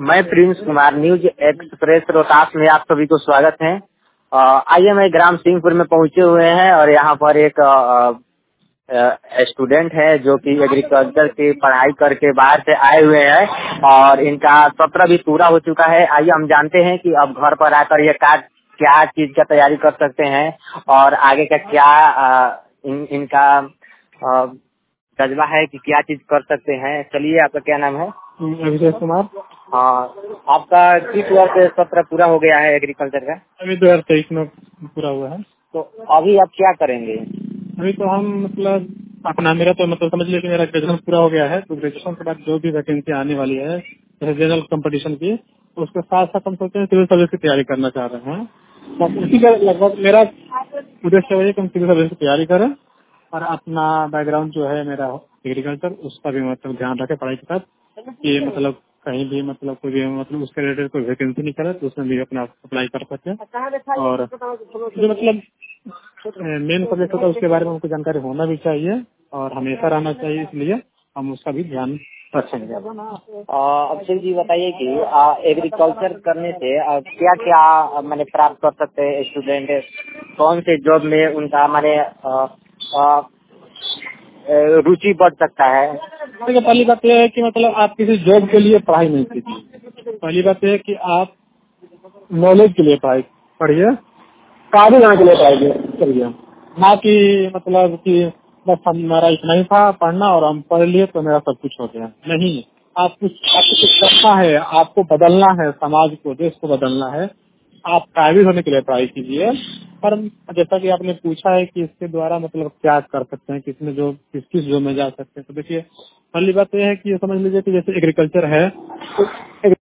मैं Prince Kumar, news express Rohtas में आप सभी को स्वागत है। आइए, मैं ग्राम सिंहपुर में पहुंचे हुए हैं और यहाँ पर एक स्टूडेंट है जो कि एग्रीकल्चर की पढ़ाई करके बाहर से आए हुए हैं और इनका सत्र भी पूरा हो चुका है। आइए हम जानते हैं कि अब घर पर आकर ये क्या चीज का तैयारी कर सकते हैं और आगे का क्या इनका जज्बा है कि क्या चीज कर सकते हैं। चलिए, आपका क्या नाम है? अभिषेक कुमार। हाँ, आपका किस वर्ष सत्र पूरा हो गया है एग्रीकल्चर का? अभी 2023 में पूरा हुआ है। तो अभी आप क्या करेंगे? अभी तो हम मतलब अपना मेरा तो मतलब समझ लीजिए मेरा ग्रेजुएशन पूरा हो गया है, तो ग्रेजुएशन के बाद जो भी वैकेंसी आने वाली है जैसे जनरल कंपटीशन की, तो उसके साथ साथ हम सोचते हैं सिविल सर्विस की तैयारी करना चाह रहे हैं। बस उसी का लगभग मेरा उद्देश्य है कि हम सिविल सर्विस की तैयारी करें और अपना बैकग्राउंड जो है मेरा एग्रीकल्चर, उसका भी मतलब ध्यान रखें पढ़ाई के साथ कि मतलब कहीं भी मतलब कोई भी मतलब उसके रिलेटेड कोई वैकेंसी निकले तो उसमें भी अपना अप्लाई कर सके। और जो मतलब मेन सब्जेक्ट होता है उसके बारे में हमको जानकारी होना भी चाहिए और हमेशा रहना चाहिए, इसलिए हम उसका भी ध्यान रखेंगे। अक्षय जी, बताइए कि एग्रीकल्चर करने से क्या क्या मैंने प्राप्त कर सकते हैं स्टूडेंट? कौन से जॉब में उनका मैंने रुचि बढ़ सकता है? देखिए, पहली बात यह है कि मतलब आप किसी जॉब के लिए पढ़ाई नहीं कीजिए। पहली बात यह है कि आप नॉलेज के लिए पढ़िए, कार्य करने के लिए पढ़ाई करिए, ना कि मतलब कि बस हमारा इतना ही था पढ़ना और हम पढ़ लिए तो मेरा सब कुछ हो गया। नहीं, आपको कुछ करना है, आपको बदलना है, समाज को देश को बदलना है। आप काबिल होने के लिए पढ़ाई कीजिए। पर जैसा कि आपने पूछा है कि इसके द्वारा मतलब क्या कर सकते हैं, किसमें जो किस जॉब में जा सकते हैं, तो देखिए पहली बात यह है कि समझ लीजिए कि जैसे एग्रीकल्चर है तो